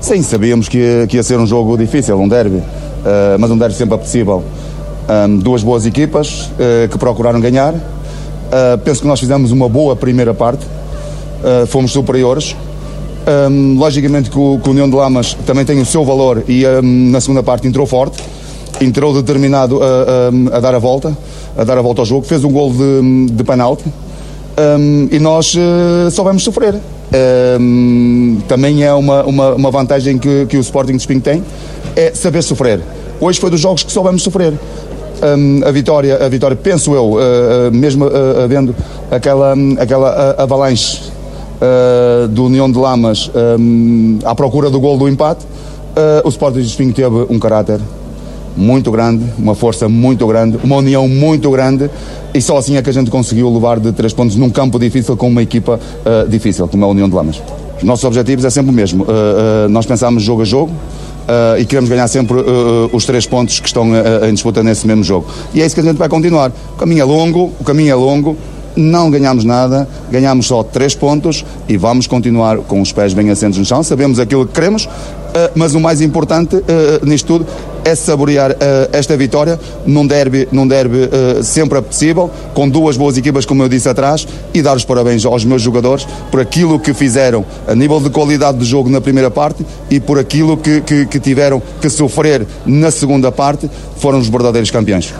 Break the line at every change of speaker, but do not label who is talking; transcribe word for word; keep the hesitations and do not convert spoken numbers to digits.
Sim, sabíamos que ia, que ia ser um jogo difícil, um derby, uh, mas um derby sempre apetecível. Um, duas boas equipas uh, que procuraram ganhar. Uh, penso que nós fizemos uma boa primeira parte, uh, fomos superiores. Um, logicamente que o, que o União de Lamas também tem o seu valor e um, na segunda parte entrou forte, entrou determinado a, a, a dar a volta, a dar a volta ao jogo, fez um golo de, de penalti um, e nós uh, soubemos sofrer. Um, também é uma, uma, uma vantagem que, que o Sporting de Espinho tem, é saber sofrer. Hoje foi dos jogos que soubemos sofrer. Um, a vitória, a vitória, penso eu, uh, uh, mesmo uh, havendo aquela, aquela uh, avalanche uh, do União de Lamas um, à procura do golo do empate, uh, o Sporting de Espinho teve um caráter muito grande, uma força muito grande, uma união muito grande, e só assim é que a gente conseguiu levar de três pontos num campo difícil com uma equipa uh, difícil, como é a União de Lamas. Os nossos objetivos é sempre o mesmo. Uh, uh, nós pensamos jogo a jogo uh, e queremos ganhar sempre uh, os três pontos que estão uh, em disputa nesse mesmo jogo. E é isso que a gente vai continuar. O caminho é longo, o caminho é longo. Não ganhamos nada, ganhamos só três pontos e vamos continuar com os pés bem assentos no chão. Sabemos aquilo que queremos, uh, mas o mais importante uh, nisto tudo é saborear uh, esta vitória num derby, num derby uh, sempre apetecível, com duas boas equipas, como eu disse atrás, e dar os parabéns aos meus jogadores por aquilo que fizeram a nível de qualidade de jogo na primeira parte e por aquilo que, que, que tiveram que sofrer na segunda parte. Foram os verdadeiros campeões.